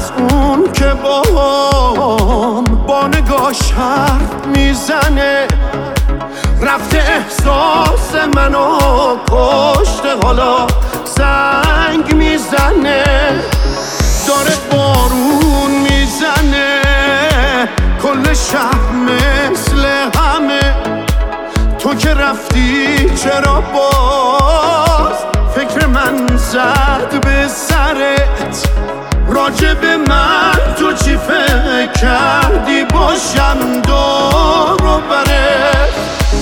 از اون که با نگاش حرف میزنه، رفته احساس منو کشته، حالا زنگ میزنه. داره بارون میزنه کل شهر مثل همه، تو که رفتی چرا باز فکر من زد به سرت؟ راجب من تو چی فکر کردی باشم دور و برت؟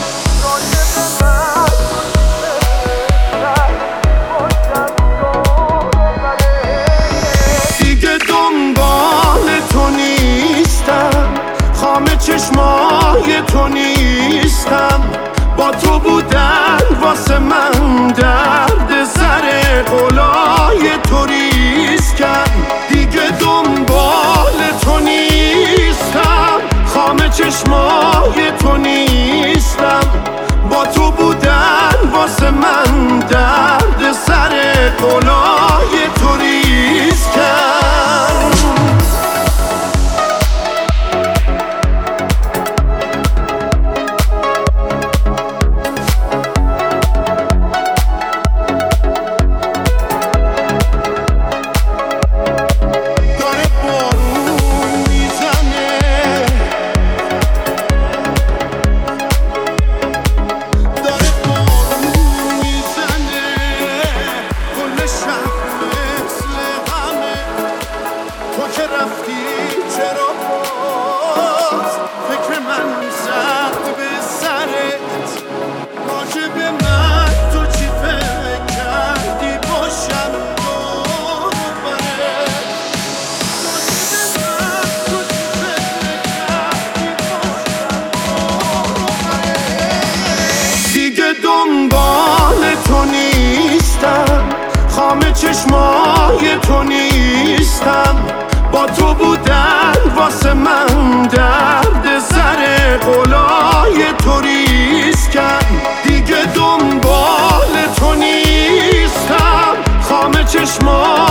دیگه دنبال تو نیستم، خام چشمای تو نیستم، با تو بودن واسه من درد سر قلای تو ریسکم. دیگه دنبال تو نیستم، خام چشمای تو نیستم، با تو بودن واسه من درد سر قلای تو ریسکم. که رفتی چرا باز فکر من زد به سرت؟ راجب من تو چی فکر کردی باشم دور و برت؟ راجب من تو چی فکر کردی باشم دور و برت؟ دیگه دنبال تو نیستم، خام چشمای تو نیستم، با تو بودن واسه من درد سر قلای تو ریسکم. دیگه دنبال تو نیستم، خام چشمای